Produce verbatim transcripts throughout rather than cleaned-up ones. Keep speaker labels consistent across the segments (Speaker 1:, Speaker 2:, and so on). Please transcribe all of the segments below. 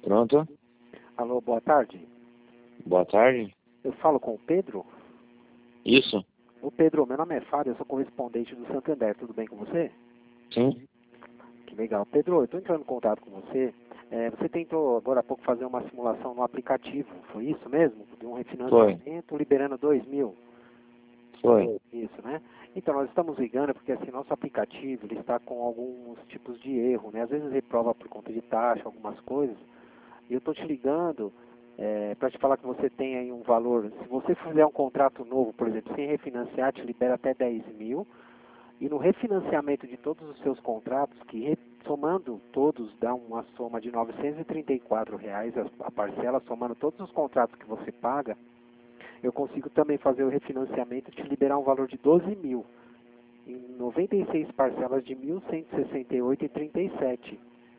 Speaker 1: Pronto?
Speaker 2: Alô, boa tarde.
Speaker 1: Boa tarde.
Speaker 2: Eu falo com o Pedro?
Speaker 1: Isso?
Speaker 2: Ô Pedro, meu nome é Fábio, eu sou correspondente do Santander, tudo bem com você?
Speaker 1: Sim.
Speaker 2: Que legal. Pedro, eu estou entrando em contato com você. É, você tentou agora há pouco fazer uma simulação no aplicativo, foi isso mesmo? De um refinanciamento
Speaker 1: Foi.
Speaker 2: liberando dois mil?
Speaker 1: Foi.
Speaker 2: Isso, né? Então, nós estamos ligando porque assim, nosso aplicativo ele está com alguns tipos de erro, né? Às vezes reprova por conta de taxa, algumas coisas. E eu estou te ligando é, para te falar que você tem aí um valor. Se você fizer um contrato novo, por exemplo, sem refinanciar, te libera até dez mil. E no refinanciamento de todos os seus contratos, que re, somando todos dá uma soma de novecentos e trinta e quatro reais a, a parcela, somando todos os contratos que você paga, eu consigo também fazer o refinanciamento e te liberar um valor de doze mil, em noventa e seis parcelas de mil cento e sessenta e oito reais e trinta e sete.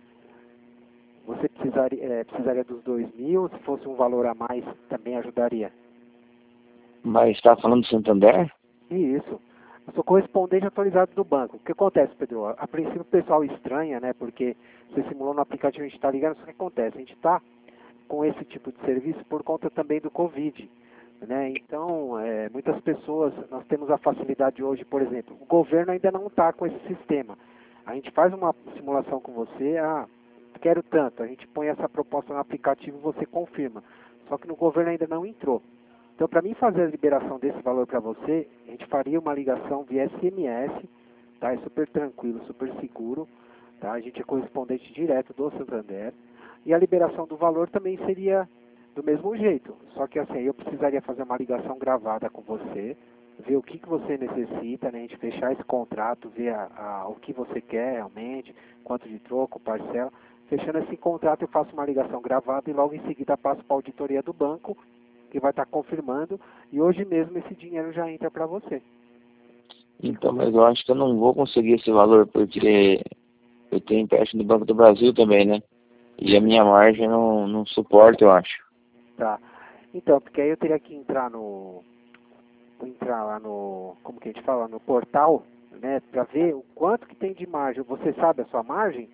Speaker 2: Você precisaria, é, precisaria dos dois mil, se fosse um valor a mais, também ajudaria.
Speaker 1: Mas está falando do Santander?
Speaker 2: Isso. Eu sou correspondente atualizado do banco. O que acontece, Pedro? A princípio o pessoal estranha, né? Porque você simulou no aplicativo, a gente está ligando, só que acontece, a gente está com esse tipo de serviço por conta também do Covid. Né? Então, é, muitas pessoas, nós temos a facilidade hoje, por exemplo, o governo ainda não está com esse sistema. A gente faz uma simulação com você, ah, quero tanto, a gente põe essa proposta no aplicativo e você confirma. Só que no governo ainda não entrou. Então, para mim fazer a liberação desse valor para você, a gente faria uma ligação via S M S, tá? É super tranquilo, super seguro, tá? A gente é correspondente direto do Santander. E a liberação do valor também seria do mesmo jeito, só que assim, eu precisaria fazer uma ligação gravada com você, ver o que, que você necessita, né? A gente fechar esse contrato, ver a, a, o que você quer realmente, quanto de troco, parcela. Fechando esse contrato, eu faço uma ligação gravada e logo em seguida passo para a auditoria do banco, que vai estar confirmando, e hoje mesmo esse dinheiro já entra para você.
Speaker 1: Então, mas eu acho que eu não vou conseguir esse valor, porque eu tenho empréstimo do Banco do Brasil também, né? E a minha margem não, não suporta, eu acho.
Speaker 2: Tá. Então, porque aí eu teria que entrar no... entrar lá no... como que a gente fala? No portal, né? Para ver o quanto que tem de margem. Você sabe a sua margem?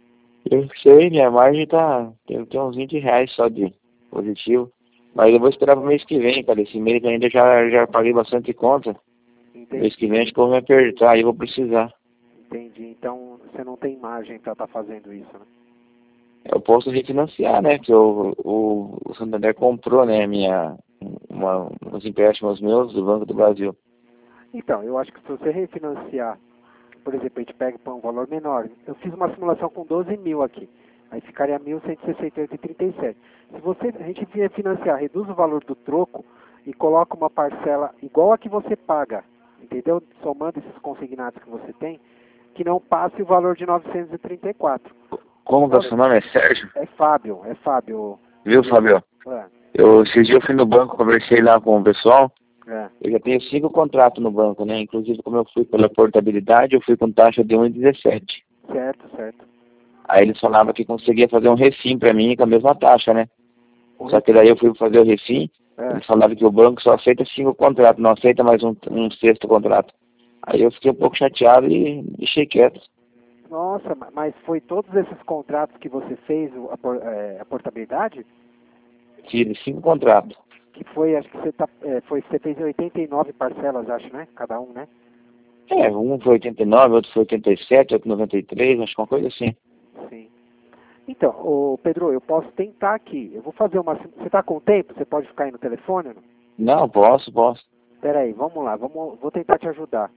Speaker 1: Eu sei, minha margem tá... tem, tem uns vinte reais só de positivo. Mas eu vou esperar pro mês que vem, cara. Esse mês ainda já, já paguei bastante conta.
Speaker 2: Entendi.
Speaker 1: Mês que vem acho que eu vou me apertar e vou precisar.
Speaker 2: Entendi. Então, você não tem margem para estar fazendo isso, né?
Speaker 1: Eu posso refinanciar, né? Que o, o, o Santander comprou, né? Minha, uma, uns empréstimos meus do Banco do Brasil.
Speaker 2: Então, eu acho que se você refinanciar, por exemplo, a gente pega para um valor menor. Eu fiz uma simulação com doze mil aqui. Aí ficaria mil cento e sessenta e oito reais e trinta e sete. Se você, a gente financiar, reduz o valor do troco e coloca uma parcela igual a que você paga, entendeu? Somando esses consignados que você tem, que não passe o valor de novecentos e trinta e quatro.
Speaker 1: Como que é o seu nome? É Sérgio?
Speaker 2: É Fábio, é Fábio.
Speaker 1: Viu, Fábio?
Speaker 2: É,
Speaker 1: Eu, esses dias eu fui no banco, conversei lá com o pessoal.
Speaker 2: é.
Speaker 1: Eu já tenho cinco contratos no banco, né? Inclusive, como eu fui pela portabilidade, eu fui com taxa de um vírgula dezessete.
Speaker 2: Certo, certo.
Speaker 1: Aí eles falavam que conseguia fazer um refim pra mim com a mesma taxa, né?
Speaker 2: O
Speaker 1: Só que daí eu fui fazer o refim,
Speaker 2: É.
Speaker 1: eles falavam que o banco só aceita cinco contratos, não aceita mais um, um sexto contrato. Aí eu fiquei um pouco chateado e deixei quieto.
Speaker 2: Nossa, ma- mas foi todos esses contratos que você fez, o- a, por- é, a portabilidade?
Speaker 1: Tive cinco contratos.
Speaker 2: Que foi, acho que você, tá, é, foi, você fez em oitenta e nove parcelas, acho, né? Cada um, né?
Speaker 1: É, um foi oitenta e nove, outro foi oitenta e sete, outro noventa e três, acho que uma coisa assim.
Speaker 2: Sim. Então, ô Pedro, eu posso tentar aqui. Eu vou fazer uma... sim- Você está com tempo? Você pode ficar aí no telefone?
Speaker 1: Não, posso, posso.
Speaker 2: Espera aí, vamos lá. Vamos, vou tentar te ajudar.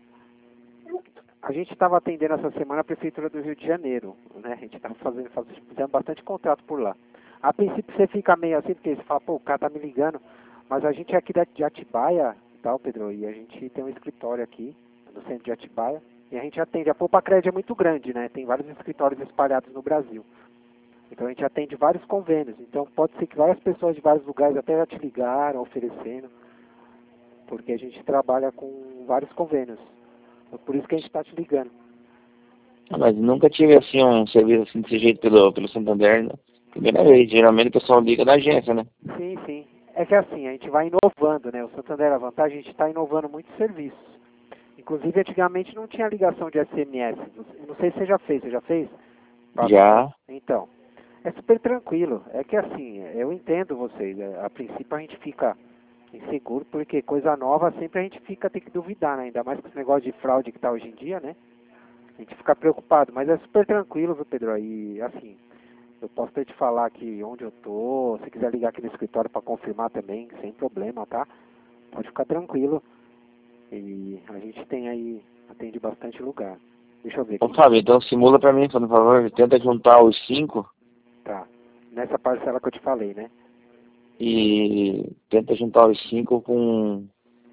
Speaker 2: A gente estava atendendo essa semana a Prefeitura do Rio de Janeiro, né? A gente estava fazendo, fazendo, fazendo bastante contrato por lá. A princípio você fica meio assim, porque você fala, pô, o cara tá me ligando. Mas a gente é aqui da- de Atibaia, tal, Pedro, e a gente tem um escritório aqui, no centro de Atibaia, e a gente atende. A Poupa-Crédito é muito grande, né? Tem vários escritórios espalhados no Brasil. Então a gente atende vários convênios. Então pode ser que várias pessoas de vários lugares até já te ligaram, oferecendo, porque a gente trabalha com vários convênios. É por isso que a gente está te ligando.
Speaker 1: Ah, mas nunca tive assim um serviço assim desse jeito pelo, pelo Santander, né? Primeira vez, geralmente o pessoal liga da agência, né?
Speaker 2: Sim, sim. É que assim, a gente vai inovando, né? O Santander a vantagem, a gente está inovando muitos serviços. Inclusive, antigamente não tinha ligação de S M S. Eu não sei se você já fez, você já fez?
Speaker 1: Já.
Speaker 2: Então, É super tranquilo. É que assim, eu entendo vocês. é, A princípio a gente fica inseguro, porque coisa nova sempre a gente fica, tem que duvidar, né? Ainda mais com esse negócio de fraude que tá hoje em dia, né? A gente fica preocupado, mas é super tranquilo, viu, Pedro? E assim, eu posso até te falar aqui onde eu tô. Se quiser ligar aqui no escritório para confirmar também, sem problema, tá? Pode ficar tranquilo. E a gente tem aí, atende bastante lugar. Deixa eu ver
Speaker 1: Ô
Speaker 2: aqui.
Speaker 1: Fábio, então simula pra mim, por favor. Tenta juntar os cinco
Speaker 2: Tá. Nessa parcela que eu te falei, né?
Speaker 1: e tenta juntar os cinco com...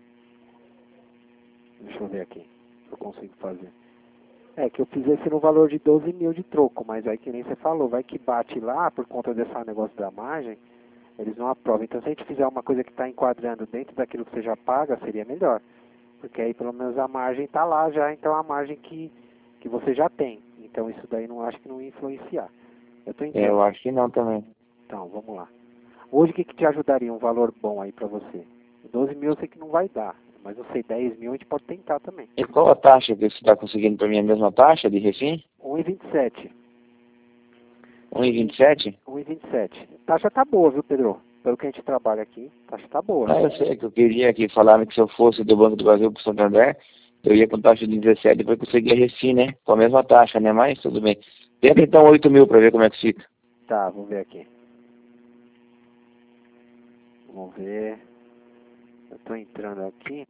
Speaker 2: Deixa eu ver aqui. Se eu consigo fazer. É que eu fiz esse no valor de doze mil de troco, mas aí que nem você falou, vai que bate lá por conta desse negócio da margem, eles não aprovam. Então se a gente fizer uma coisa que está enquadrando dentro daquilo que você já paga, seria melhor. Porque aí pelo menos a margem está lá já, então a margem que, que você já tem. Então isso daí não acho que não ia influenciar. Eu estou
Speaker 1: É,
Speaker 2: entrando.
Speaker 1: eu acho que não também.
Speaker 2: Então, vamos lá. Hoje o que, que te ajudaria um valor bom aí para você? doze mil eu sei que não vai dar, mas eu sei dez mil a gente pode tentar também.
Speaker 1: E qual a taxa que você está conseguindo pra mim? A mesma taxa de refim?
Speaker 2: um e vinte e sete.
Speaker 1: um e vinte e sete?
Speaker 2: um e vinte e sete. Taxa tá boa, viu, Pedro? Pelo que a gente trabalha aqui, taxa tá boa.
Speaker 1: Não, eu sei que eu queria que falaram que se eu fosse do Banco do Brasil para o Santander, eu ia com taxa de dezessete, depois conseguia refim, né? Com a mesma taxa, né? Mas tudo bem. Tenta então oito mil para ver como é que fica.
Speaker 2: Tá, vamos ver aqui. Vamos ver. Eu tô entrando aqui.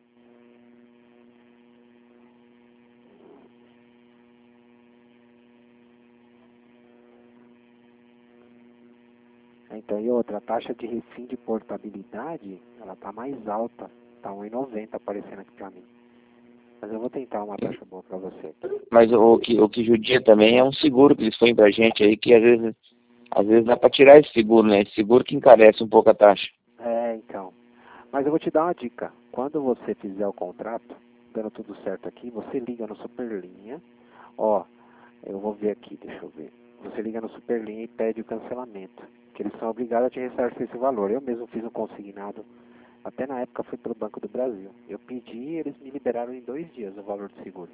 Speaker 2: Então, e outra, a taxa de refim de portabilidade, ela tá mais alta. Tá um e noventa aparecendo aqui pra mim. Mas eu vou tentar uma taxa boa pra você aqui.
Speaker 1: Mas o, o que, o que judia também é um seguro que eles põem pra gente aí, que às vezes, às vezes dá para tirar esse seguro, né? Esse seguro que encarece um pouco a taxa.
Speaker 2: É, então. Mas eu vou te dar uma dica. Quando você fizer o contrato, dando tudo certo aqui, você liga no Superlinha. Ó, eu vou ver aqui, deixa eu ver. Você liga no Superlinha e pede o cancelamento. Que eles são obrigados a te ressarcir esse valor. Eu mesmo fiz um consignado, até na época foi pelo Banco do Brasil. Eu pedi e eles me liberaram em dois dias o valor do seguro.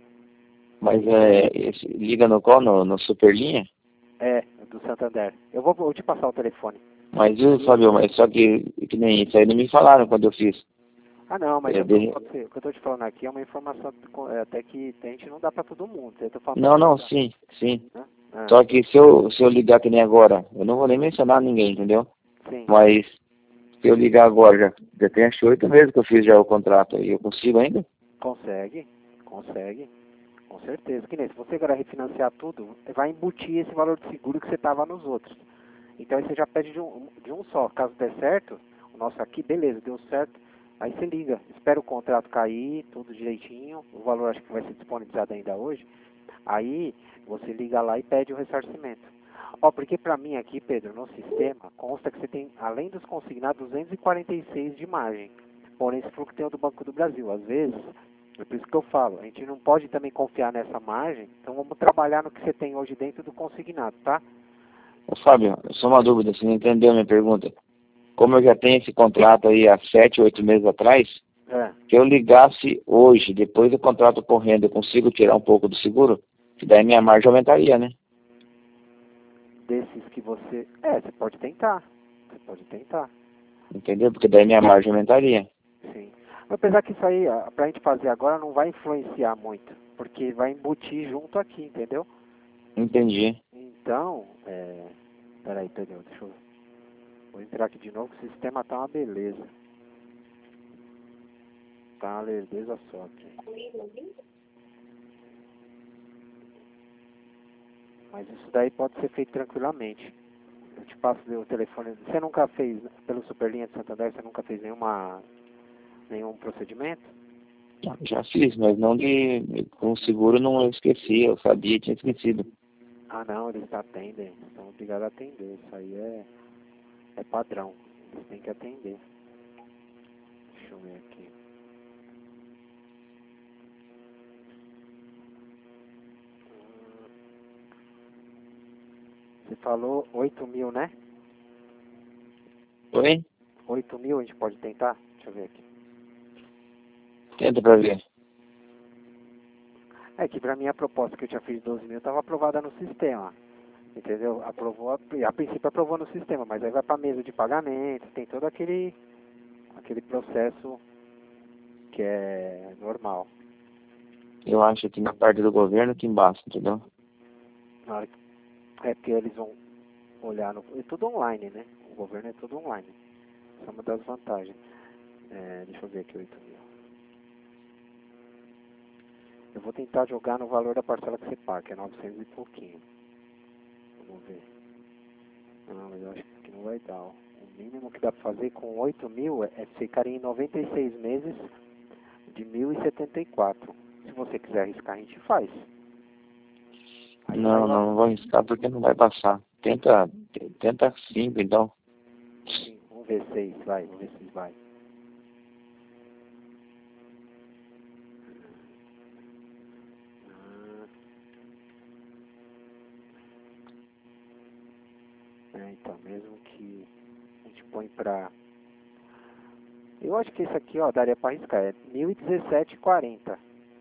Speaker 1: Mas é, esse, liga no qual? No, no Superlinha?
Speaker 2: É, do Santander. Eu vou, vou te passar o telefone.
Speaker 1: Mas viu, Fábio, mas só que, que nem isso aí não me falaram quando eu fiz.
Speaker 2: Ah, não, mas
Speaker 1: É,
Speaker 2: eu tô,
Speaker 1: de-
Speaker 2: o que eu tô te falando aqui é uma informação é, até que a gente não dá pra todo mundo. Eu tô falando pra
Speaker 1: Não,
Speaker 2: te
Speaker 1: não,
Speaker 2: ajudar,
Speaker 1: sim, sim.
Speaker 2: né? Ah,
Speaker 1: Só que se eu, se eu ligar que nem agora, eu não vou nem mencionar ninguém, entendeu?
Speaker 2: sim,
Speaker 1: Mas se eu ligar agora, já, já tem acho que oito meses que eu fiz já o contrato aí, eu consigo ainda?
Speaker 2: consegue, consegue, com certeza. Que nem se você agora refinanciar tudo, vai embutir esse valor de seguro que você tava nos outros. Então aí você já pede de um, de um só. Caso der certo, o nosso aqui, beleza, deu certo. Aí você liga, espera o contrato cair, tudo direitinho. O valor acho que vai ser disponibilizado ainda hoje. Aí você liga lá e pede o ressarcimento. Ó, porque pra mim aqui, Pedro, no sistema, consta que você tem, além dos consignados, duzentos e quarenta e seis de margem. Porém, esse fluxo tem o do Banco do Brasil. Às vezes, é por isso que eu falo, a gente não pode também confiar nessa margem, então vamos trabalhar no que você tem hoje dentro do consignado, tá?
Speaker 1: Ô, Fábio, só uma dúvida, você não entendeu a minha pergunta. Como eu já tenho esse contrato aí há sete, oito meses atrás,
Speaker 2: É.
Speaker 1: se eu ligasse hoje, depois do contrato correndo, eu consigo tirar um pouco do seguro? Que daí minha margem aumentaria, né?
Speaker 2: Desses que você... É, você pode tentar. Você pode tentar,
Speaker 1: Entendeu? Porque daí minha margem aumentaria.
Speaker 2: sim. Apesar que isso aí, ó, pra gente fazer agora, não vai influenciar muito. Porque vai embutir junto aqui, entendeu?
Speaker 1: Entendi.
Speaker 2: Então, é... Peraí, Pedro, deixa eu... Vou entrar aqui de novo, que o sistema tá uma beleza. Tá uma lerdeza só aqui. Mas isso daí pode ser feito tranquilamente. Eu te passo o telefone. Você nunca fez, pelo Superlinha de Santander, você nunca fez nenhuma, nenhum procedimento?
Speaker 1: Já fiz, mas não de... Com seguro não eu esqueci, eu sabia, tinha esquecido.
Speaker 2: Ah, não, eles atendem. Estão obrigados a atender. Isso aí é, é padrão. Eles têm que atender. Deixa eu ver aqui. Você falou oito mil, né?
Speaker 1: Oi?
Speaker 2: oito mil a gente pode tentar? Deixa eu ver aqui.
Speaker 1: Tenta pra ver.
Speaker 2: É que pra mim a proposta que eu tinha feito de doze mil estava aprovada no sistema. entendeu? Aprovou, a, a princípio aprovou no sistema, mas aí vai para a mesa de pagamento, tem todo aquele, aquele processo que é normal.
Speaker 1: Eu acho que na parte do governo que embaixo, entendeu?
Speaker 2: Na hora que, é porque eles vão olhar no... É tudo online, né? O governo é tudo online. Essa é uma das vantagens. É, deixa eu ver aqui, oito mil. Eu vou tentar jogar no valor da parcela que você paga, que é novecentos e pouquinho. Vamos ver. Não, mas eu acho que não vai dar. Ó. O mínimo que dá pra fazer com oito mil é, é ficar em noventa e seis meses de mil e setenta e quatro. Se você quiser arriscar, a gente faz. Aí
Speaker 1: Não,
Speaker 2: vai lá.
Speaker 1: não, não vou arriscar porque não vai passar. Tenta, tenta cinco, então.
Speaker 2: Sim, vamos ver seis, vai, vamos ver se vai. É, então, mesmo que a gente põe pra... Eu acho que esse aqui, ó, daria pra arriscar, é mil e dezessete e quarenta.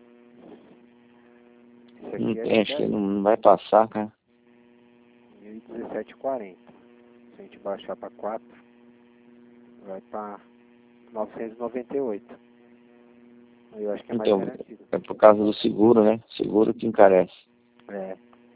Speaker 2: Esse
Speaker 1: Não
Speaker 2: aqui
Speaker 1: tem,
Speaker 2: acho
Speaker 1: acho
Speaker 2: que
Speaker 1: que
Speaker 2: é
Speaker 1: não vai passar, cara.
Speaker 2: mil e dezessete e quarenta. Se a gente baixar pra quatro, vai pra novecentos e noventa e oito. Eu acho que é mais
Speaker 1: Então,
Speaker 2: garantido.
Speaker 1: é por causa do seguro, né? Seguro que encarece.
Speaker 2: É,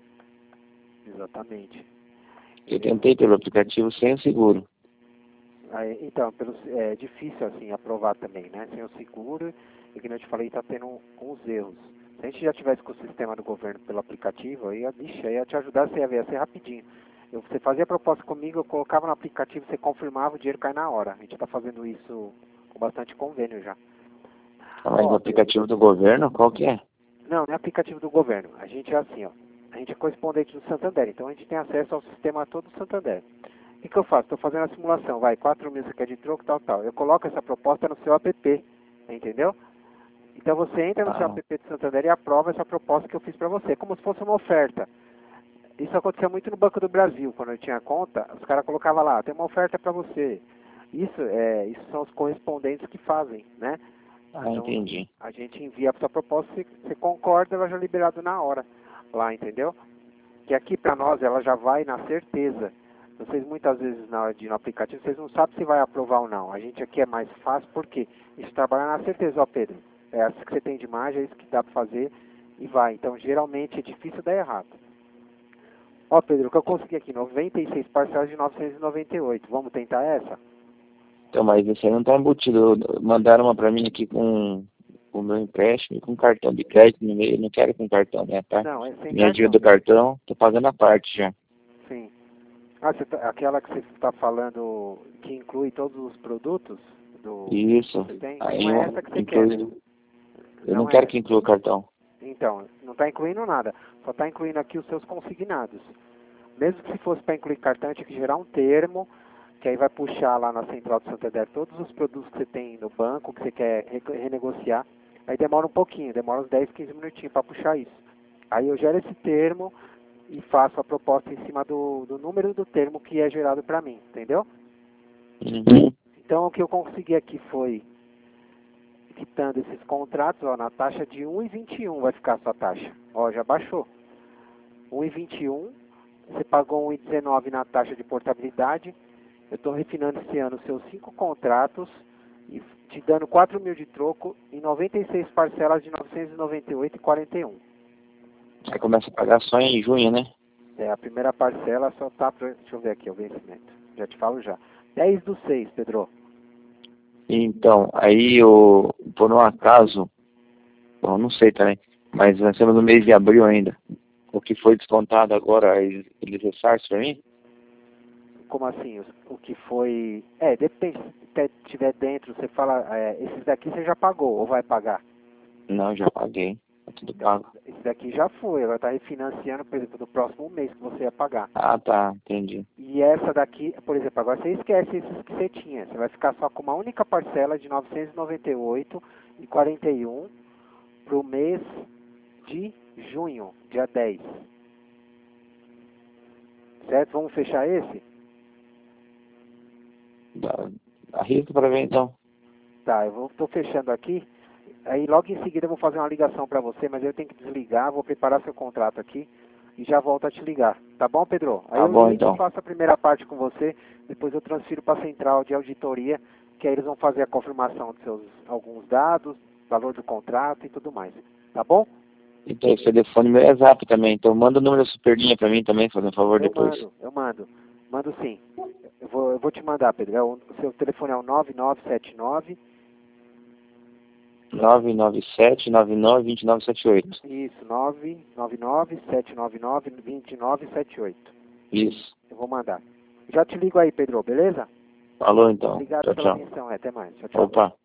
Speaker 2: exatamente.
Speaker 1: Eu tentei pelo aplicativo sem o seguro.
Speaker 2: Aí, então, pelo, é difícil assim aprovar também, né? Sem o seguro, e que eu te falei, tá tendo uns erros. Se a gente já tivesse com o sistema do governo pelo aplicativo, aí, bicho, aí ia te ajudar, você ia ver, ia ser rapidinho. Eu, você fazia a proposta comigo, eu colocava no aplicativo, você confirmava, o dinheiro cai na hora. A gente está fazendo isso com bastante convênio já.
Speaker 1: Ah, mas no
Speaker 2: Ó,
Speaker 1: aplicativo do governo, qual que é?
Speaker 2: não, não é aplicativo do governo. A gente é assim, ó. A gente é correspondente do Santander, então a gente tem acesso ao sistema todo do Santander. O que, que eu faço? Estou fazendo a simulação, vai, quatro mil você quer de troco, tal, tal. Eu coloco essa proposta no seu app, entendeu? Então você entra no seu
Speaker 1: Ah,
Speaker 2: app do Santander e aprova essa proposta que eu fiz para você, como se fosse uma oferta. Isso acontecia muito no Banco do Brasil, quando eu tinha conta, os caras colocavam lá, tem uma oferta para você. Isso, é, isso são os correspondentes que fazem, né?
Speaker 1: ah,
Speaker 2: Então,
Speaker 1: entendi.
Speaker 2: a gente envia a sua proposta, você, você concorda, ela já é liberada na hora, lá, entendeu? Que aqui para nós ela já vai na certeza. Vocês muitas vezes na hora de ir no aplicativo, vocês não sabem se vai aprovar ou não. A gente aqui é mais fácil porque a gente trabalha na certeza, ó Pedro. É essa que você tem de imagem, é isso que dá para fazer e vai. Então geralmente é difícil dar errado. Ó Pedro, o que eu consegui aqui, noventa e seis parcelas de novecentos e noventa e oito. Vamos tentar essa?
Speaker 1: Então, mas esse aí não tá embutido. Mandaram uma pra mim aqui com o meu empréstimo e com cartão de crédito no meio. Eu não quero com cartão, né? Tá?
Speaker 2: Não, é sem
Speaker 1: Minha dívida
Speaker 2: cartão.
Speaker 1: do cartão, tô pagando a parte já.
Speaker 2: Sim. Ah, você tá, aquela que você está falando que inclui todos os produtos do
Speaker 1: Isso.
Speaker 2: você tem?
Speaker 1: Aí
Speaker 2: Não é
Speaker 1: eu
Speaker 2: essa que você quer, né?
Speaker 1: inclui. Eu não
Speaker 2: Não
Speaker 1: quero
Speaker 2: é.
Speaker 1: que inclua o cartão.
Speaker 2: Então, não está incluindo nada. Só está incluindo aqui os seus consignados. Mesmo que se fosse para incluir cartão, tinha que gerar um termo, que aí vai puxar lá na Central do Santander todos os produtos que você tem no banco, que você quer re renegociar. Aí demora um pouquinho, demora uns dez, quinze minutinhos para puxar isso. Aí eu gero esse termo e faço a proposta em cima do, do número do termo que é gerado para mim, entendeu?
Speaker 1: Uhum.
Speaker 2: Então o que eu consegui aqui foi, quitando esses contratos, ó, na taxa de um vírgula vinte e um vai ficar a sua taxa. Ó, já baixou. um vírgula vinte e um, você pagou um vírgula dezenove na taxa de portabilidade. Eu estou refinando esse ano os seus cinco contratos e te dando quatro mil de troco em noventa e seis parcelas de novecentos e noventa e oito vírgula quarenta e um.
Speaker 1: Aí começa a pagar só em junho, né?
Speaker 2: É, a primeira parcela só tá para, deixa eu ver aqui o vencimento. Já te falo já. dez do seis, Pedro.
Speaker 1: Então, aí eu, por um acaso, bom, não sei também, mas nós estamos no mês de abril ainda. O que foi descontado agora, eles, eles ressarcem pra mim?
Speaker 2: Como assim? O, o que foi... É, depende. Se tiver dentro, você fala, é, esses daqui você já pagou ou vai pagar?
Speaker 1: Não, já paguei. Tá tudo
Speaker 2: Então,
Speaker 1: pago.
Speaker 2: esse daqui já foi. Ela está refinanciando, por exemplo, do próximo mês que você ia pagar.
Speaker 1: Ah, tá, entendi.
Speaker 2: E essa daqui, por exemplo, agora você esquece esses que você tinha. Você vai ficar só com uma única parcela de novecentos e noventa e oito vírgula quarenta e um para o mês de junho, dia dez. Certo? Vamos fechar esse?
Speaker 1: Dá- Arrisca pra ver então.
Speaker 2: Tá, eu estou fechando aqui. Aí logo em seguida eu vou fazer uma ligação para você, mas eu tenho que desligar, vou preparar seu contrato aqui. e já volto a te ligar. Tá bom, Pedro? Aí
Speaker 1: Tá
Speaker 2: eu
Speaker 1: bom,
Speaker 2: ligo
Speaker 1: então.
Speaker 2: e faço a primeira parte com você, depois eu transfiro para a central de auditoria, que aí eles vão fazer a confirmação dos seus alguns dados, valor do contrato e tudo mais. Tá bom?
Speaker 1: Então, esse telefone meu é Zap também, então manda o número da superlinha pra mim também, fazendo um favor
Speaker 2: Eu
Speaker 1: depois.
Speaker 2: mando, eu mando. Mando sim. Eu vou, eu vou te mandar, Pedro. É o, o seu telefone é o nove nove sete nove.
Speaker 1: nove nove sete nove nove dois nove sete oito.
Speaker 2: Isso, nove nove nove sete nove nove dois nove sete oito.
Speaker 1: Isso.
Speaker 2: Eu vou mandar. Já te ligo aí, Pedro, beleza?
Speaker 1: Falou então.
Speaker 2: Obrigado
Speaker 1: Tchau,
Speaker 2: pela
Speaker 1: tchau.
Speaker 2: atenção. Até mais. Tchau, tchau.
Speaker 1: Opa.